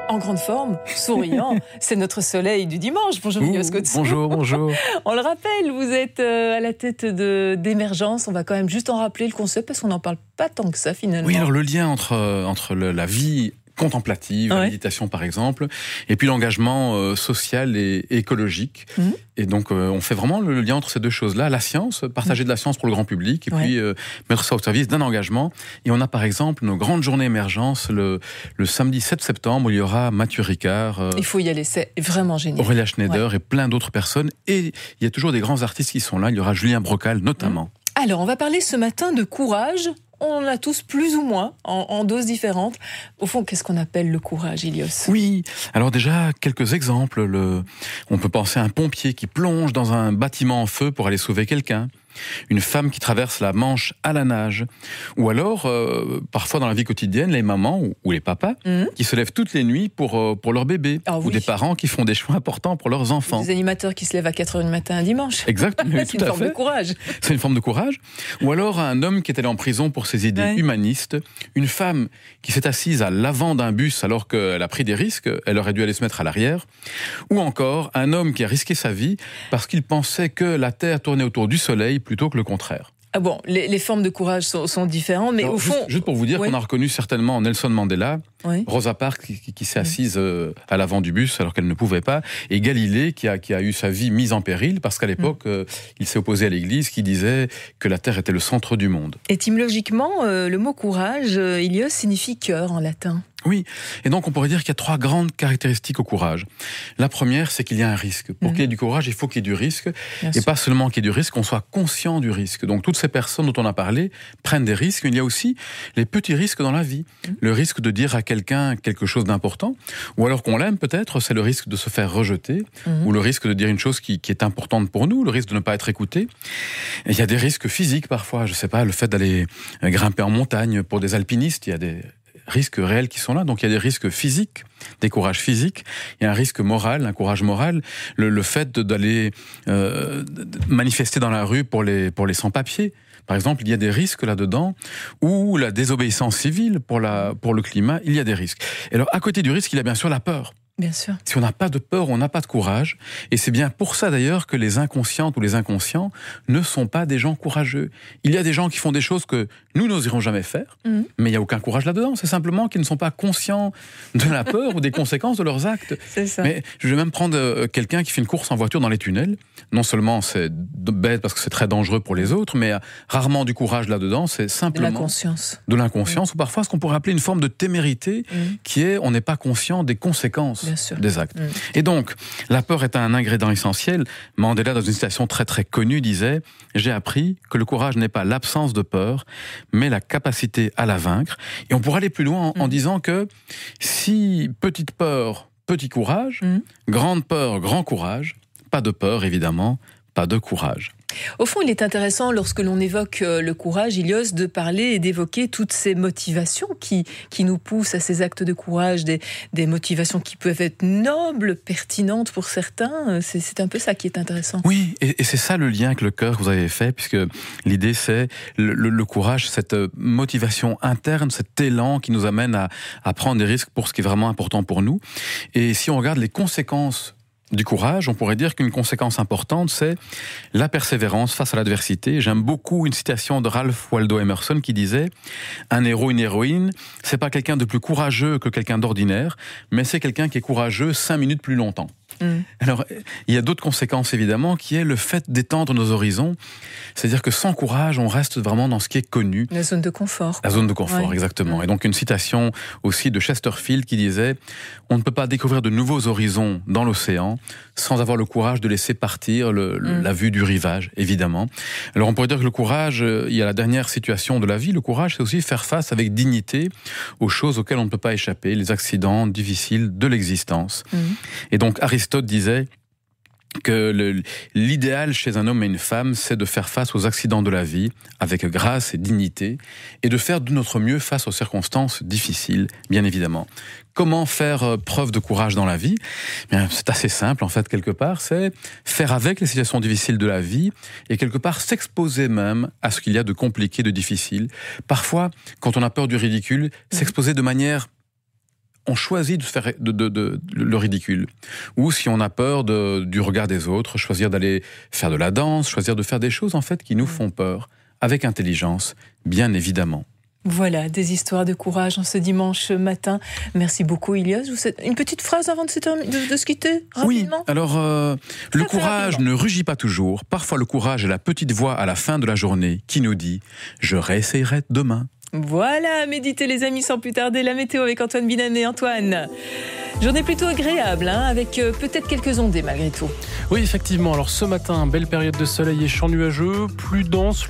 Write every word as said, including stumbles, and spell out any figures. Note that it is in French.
en grande forme, souriant. C'est notre soleil du dimanche. Bonjour, Ilios Kotsou. Bonjour, bonjour. On le rappelle, vous êtes à la tête de, d'Émergence. On va quand même juste en rappeler le concept parce qu'on n'en parle pas tant que ça finalement. Oui, alors le lien entre, entre le, la vie contemplative, ouais. la méditation par exemple, et puis l'engagement euh, social et, et écologique. Mmh. Et donc euh, on fait vraiment le lien entre ces deux choses-là, la science, partager mmh. de la science pour le grand public, et ouais. puis euh, mettre ça au service d'un engagement. Et on a par exemple nos grandes journées émergence le, le samedi sept septembre, où il y aura Mathieu Ricard. Euh, il faut y aller, c'est vraiment génial. Aurélia Schneider ouais. et plein d'autres personnes. Et il y a toujours des grands artistes qui sont là, il y aura Julien Brocal notamment. Mmh. Alors on va parler ce matin de courage. On en a tous plus ou moins, en, en doses différentes. Au fond, qu'est-ce qu'on appelle le courage, Ilios ? Oui, alors déjà, quelques exemples. Le... On peut penser à un pompier qui plonge dans un bâtiment en feu pour aller sauver quelqu'un. Une femme qui traverse la Manche à la nage. Ou alors, euh, parfois dans la vie quotidienne, les mamans ou, ou les papas mmh. qui se lèvent toutes les nuits pour, euh, pour leur bébé. Ah, oui. Ou des parents qui font des choix importants pour leurs enfants. Des animateurs qui se lèvent à quatre heures du matin un dimanche. Exactement. C'est une forme fait. de courage. C'est une forme de courage. Ou alors un homme qui est allé en prison pour ses idées ouais. humanistes. Une femme qui s'est assise à l'avant d'un bus alors qu'elle a pris des risques. Elle aurait dû aller se mettre à l'arrière. Ou encore un homme qui a risqué sa vie parce qu'il pensait que la Terre tournait autour du Soleil plutôt que le contraire. Ah bon, les, les formes de courage sont, sont différentes, mais Alors, au fond... Juste, juste pour vous dire oui. qu'on a reconnu certainement Nelson Mandela, oui. Rosa Parks qui, qui, qui s'est assise euh, à l'avant du bus alors qu'elle ne pouvait pas, et Galilée qui a, qui a eu sa vie mise en péril parce qu'à l'époque, mm. euh, il s'est opposé à l'Église qui disait que la Terre était le centre du monde. Étymologiquement, euh, le mot courage, euh, Ilios, signifie cœur en latin. Oui, et donc on pourrait dire qu'il y a trois grandes caractéristiques au courage. La première, c'est qu'il y a un risque. Pour mmh. qu'il y ait du courage, il faut qu'il y ait du risque. Bien et sûr. Pas seulement qu'il y ait du risque, qu'on soit conscient du risque. Donc toutes ces personnes dont on a parlé prennent des risques. Il y a aussi les petits risques dans la vie. Mmh. Le risque de dire à quelqu'un quelque chose d'important, ou alors qu'on l'aime peut-être, c'est le risque de se faire rejeter, mmh. ou le risque de dire une chose qui, qui est importante pour nous, le risque de ne pas être écouté. Et il y a des risques physiques parfois, je sais pas, le fait d'aller grimper en montagne pour des alpinistes, il y a des risques réels qui sont là. Donc il y a des risques physiques, des courages physiques. Il y a un risque moral, un courage moral. Le, le fait de, d'aller euh, de manifester dans la rue pour les, pour les sans-papiers. Par exemple, il y a des risques là-dedans, ou la désobéissance civile pour, la, pour le climat, il y a des risques. Et alors, à côté du risque, il y a bien sûr la peur. Bien sûr. Si on n'a pas de peur, on n'a pas de courage. Et c'est bien pour ça d'ailleurs que les inconscientes ou les inconscients ne sont pas des gens courageux. Il y a des gens qui font des choses que nous n'oserons jamais faire, mmh. mais il n'y a aucun courage là-dedans. C'est simplement qu'ils ne sont pas conscients de la peur ou des conséquences de leurs actes. C'est ça. Mais je vais même prendre quelqu'un qui fait une course en voiture dans les tunnels. Non seulement c'est bête parce que c'est très dangereux pour les autres, mais rarement du courage là-dedans. C'est simplement... De l'inconscience. De l'inconscience, mmh. ou parfois ce qu'on pourrait appeler une forme de témérité, mmh. qui est on n'est pas conscient des conséquences des actes. Mmh. Et donc, la peur est un ingrédient essentiel. Mandela, dans une citation très très connue, disait « J'ai appris que le courage n'est pas l'absence de peur, mais la capacité à la vaincre. » Et on pourrait aller plus loin en, mmh. en disant que si petite peur, petit courage, mmh. grande peur, grand courage, pas de peur évidemment, pas de courage. Au fond, il est intéressant, lorsque l'on évoque le courage, Ilios, de parler et d'évoquer toutes ces motivations qui, qui nous poussent à ces actes de courage, des, des motivations qui peuvent être nobles, pertinentes pour certains. C'est, c'est un peu ça qui est intéressant. Oui, et, et c'est ça le lien avec le cœur que vous avez fait, puisque l'idée c'est le, le, le courage, cette motivation interne, cet élan qui nous amène à, à prendre des risques pour ce qui est vraiment important pour nous. Et si on regarde les conséquences du courage, on pourrait dire qu'une conséquence importante, c'est la persévérance face à l'adversité. J'aime beaucoup une citation de Ralph Waldo Emerson qui disait « Un héros, une héroïne, c'est pas quelqu'un de plus courageux que quelqu'un d'ordinaire, mais c'est quelqu'un qui est courageux cinq minutes plus longtemps. » Mmh. Alors, il y a d'autres conséquences évidemment, qui est le fait d'étendre nos horizons. C'est-à-dire que sans courage, on reste vraiment dans ce qui est connu. La zone de confort. La zone de confort, ouais. exactement. Mmh. Et donc une citation aussi de Chesterfield qui disait « On ne peut pas découvrir de nouveaux horizons dans l'océan sans avoir le courage de laisser partir le, mmh. la vue du rivage, évidemment. » Alors on pourrait dire que le courage, il y a la dernière situation de la vie. Le courage, c'est aussi faire face avec dignité aux choses auxquelles on ne peut pas échapper, les accidents difficiles de l'existence. Mmh. Et donc Aristote disait que le, l'idéal chez un homme et une femme, c'est de faire face aux accidents de la vie avec grâce et dignité, et de faire de notre mieux face aux circonstances difficiles, bien évidemment. Comment faire preuve de courage dans la vie ? Bien, c'est assez simple, en fait, quelque part. C'est faire avec les situations difficiles de la vie et, quelque part, s'exposer même à ce qu'il y a de compliqué, de difficile. Parfois, quand on a peur du ridicule, mmh. s'exposer de manière on choisit de faire de, de, de, de, le ridicule. Ou si on a peur de, du regard des autres, choisir d'aller faire de la danse, choisir de faire des choses en fait qui nous font peur, avec intelligence, bien évidemment. Voilà, des histoires de courage en ce dimanche matin. Merci beaucoup, Ilios. Vous souhaite une petite phrase avant de se, terminer, de, de se quitter, rapidement. Oui, alors, euh, le courage ne rugit pas toujours. Parfois, le courage est la petite voix à la fin de la journée qui nous dit « Je réessayerai demain ». Voilà, méditez les amis sans plus tarder. La météo avec Antoine Binané. Antoine, journée plutôt agréable, hein, avec euh, peut-être quelques ondées malgré tout. Oui, effectivement. Alors ce matin, belle période de soleil et champs nuageux, plus dense.